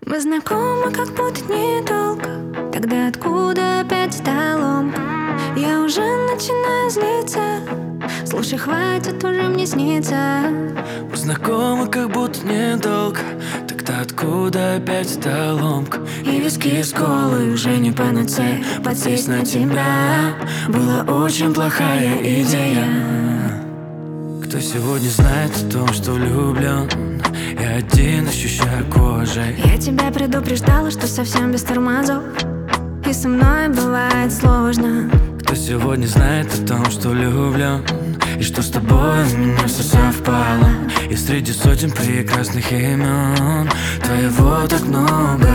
Мы знакомы, как будто недолго. Тогда откуда опять эта ломка? Я уже начинаю злиться. Слушай, хватит уже мне сниться. Мы знакомы, как будто недолго. Тогда откуда опять эта ломка? И виски из колы уже не панацея. Подсесть на тебя была очень плохая идея. Кто сегодня знает о том, что влюблен? Я один ощущаю кожей. Я тебя предупреждала, что совсем без тормозов, и со мной бывает сложно. Кто сегодня знает о том, что влюблен? И что с тобой у меня все совпало. И среди сотен прекрасных имен твоего так много.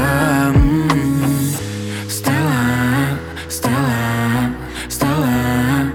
Стелла, Стелла, Стелла,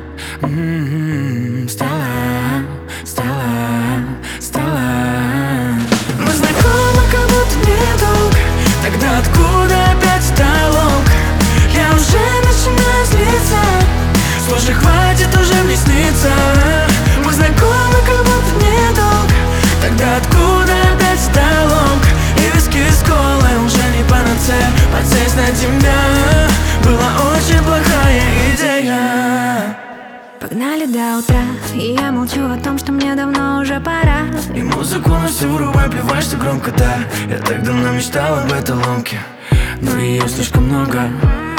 Стелла, Стелла, Стелла. Мы знакомы, как будто недолго. Тогда откуда опять эта ломка? Я уже начинаю злиться. Слушай, хватит уже мне сниться. Мы знакомы, как будто недолго. Тогда откуда опять эта ломка? И виски из колы уже не панацея. Подсесть на тебя была очень плохая идея. Погнали до утра, и я молчу о том, что мне давно уже пора. И музыку на всю врубай, плевать, что громко, да. Я так давно мечтал об этой ломке, но ее слишком много.